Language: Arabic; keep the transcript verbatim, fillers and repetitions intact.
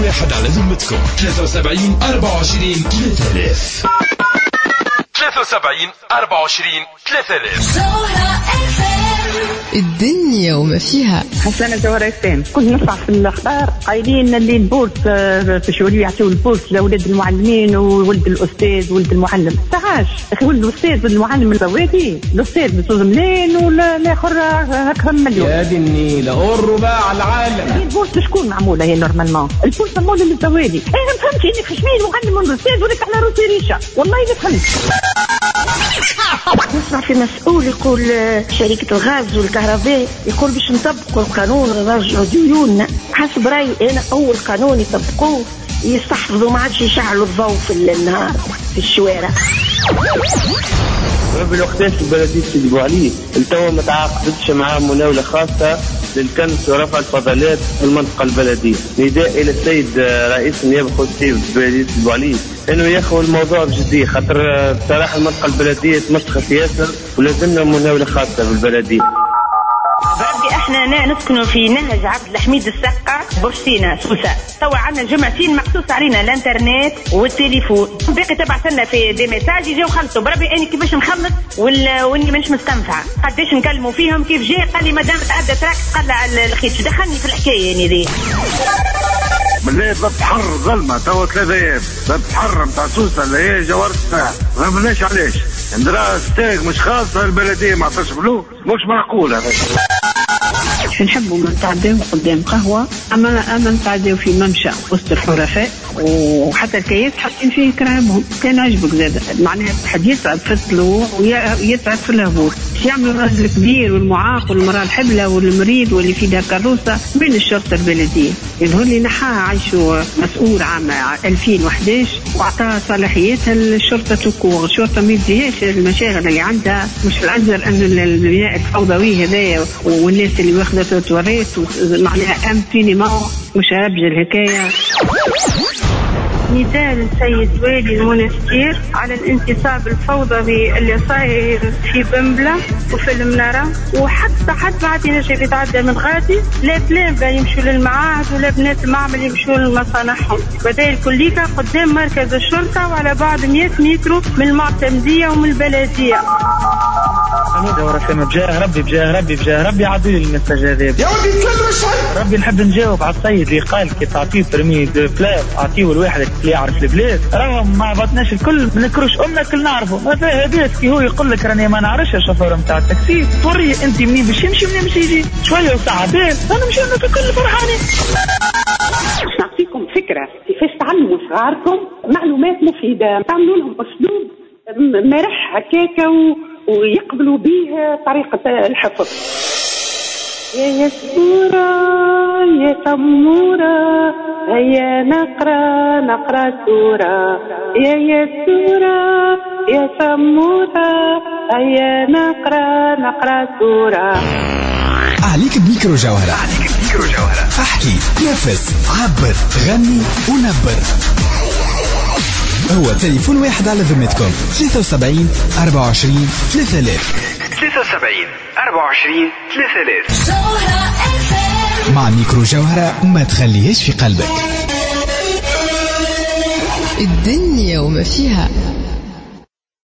واحد على ذمتكم. ثلاثة وسبعين أربعة وعشرين ثلاثة آلاف. ثلاثة وسبعين أربعة وعشرين ثلاثة آلاف. الدنيا وما فيها. حسنة زهرة فين كنت نسمع في الأخبار قايلين اللي البورس في شوالي يعطيوا البورس لأولاد المعلمين وولد الأستاذ ولد المعلم. تعاش أخي ولد الأستاذ ولد المعلم الزوادي الأستاذ بصوص مليون ولا الآخر أكثر من مليون. يا دي النيلة الرباع العالم. البورس شكون معمولة هي نورمالمون؟ البورس معمولة للزوادي. أنا ما فهمتش إنك خشمين معلم والأستاذ ولك على روسي ريشة والله ما فهمت. نسمع في مسؤول يقول شركة الغاز والكهرباء يقول باش نطبقوا القانون ونرجعوا ديوننا. حسب رأيي أنا أول قانون يطبقوه يستحفظوا ما عادش يشعلوا الضوء في النهار في الشوارع. رب الوقتاش البلدية تكذبوا عليه التوا ما تعاقدتش معاه مناولة خاصة للكنس ورفع الفضلات في المنطقة البلدية. نداء إلى السيد رئيس النيابة الخصوصية بالبلدية تكذبوا عليه إنه ياخذ الموضوع بجدية خاطر بصراحة المنطقة البلدية تمسخت ياسر ولازمنا مناولة خاصة بالبلدية. بربي احنا نسكنوا في نهج عبد الحميد السقا بورسينا سوسة. توا عندنا جمعتين مخصوص علينا الانترنت والتليفون باقي تبعت لنا في دي ميساج يجيو خلصوا. بربي اني كيفاش نخلص واني مانيش مستنفعه قداش نكلموا فيهم كيف جاي قال لي مادام تعدى تراك تقلع الخيط دخلني في الحكايه يعني ذي. بالله ضبط حر ظلمه توا ثلاثة ايام ضبط حر نتاع سوسه اللي هي جوار الساعه ما فهمناش علاش ندرا ستاك مش خاصه البلديه ما عطاش فلوس مش معقول هذا. نحبوا نتعداو قدام قهوة أما أما نتعداو في ممشى وسط الحرفاء وحتى الكياس حاطين فيه كرامهم. كان عجبك زاد معناها حد يتعب في الطلوع ويتعب في الهبوط. يعملوا الرجل كبير والمعاق والمرأة الحبلة والمريض واللي في دار كروسة بين الشرطة البلدية. يظهر لي نحاها عايشوا مسؤول عام ألفين وأحد عشر وأعطاها صلاحيتها للشرطة تكور. الشرطة ما يديهاش المشاغل اللي عندها. مش العذر أن البناء الفوضوي هذايا والناس اللي واخدة توريت معناها أم سينما مش هبجة الحكاية. نداء للسيد والي المنستير على الانتصاب الفوضوي اللي صاير في بمبلة وفي المنارة وحتى حتى بعد ينجي بيتعدى من غادي لا بلان يمشوا للمعاهد ولا بنات المعمل يمشوا لمصانعهم. بدايل كليكا قدام مركز الشرطة وعلى بعد مئة متر من المعتمدية ومن البلدية. أنا دورة فيما بجاه ربي بجاه ربي بجاه ربي عدو لي المساج هذا يا ودي تكلم شوي. ربي نحب نجاوب على السيد اللي قال كي تعطيه برمي دو بلاس أعطيه الواحد اللي يعرف البلاد راهم ما عبطناش الكل ما نكروش أمنا كل نعرفه. ما فيه هديت كي هو يقول لك راني ما نعرفش الشوفور نتاع التاكسي توريه أنت منين باش يمشي منين باش يجي شوية وساعتين أنا مش أنا في كل فرحانين. نعطيكم فكرة كيفاش تعلموا صغاركم معلومات مفيدة تعملوا لهم أسلوب مرح هكاكا ويقبلوا به طريقة الحفظ. يا يسورة يا سمورة هيا نقرأ نقرأ سورة. يا يسورة يا سمورة هيا نقرأ نقرأ سورة. عليك بميكرو جوهرة. عليك بميكرو جوهرة. احكي نفس عبر غني ونبر. هو تليفون واحد على ذمتكم ثلاثة وسبعين أربعة وعشرين ثلاثة آلاف. ثلاثة وسبعين أربعة وعشرين ثلاثة آلاف. مع ميكرو جوهرة ما تخليهش في قلبك. الدنيا وما فيها.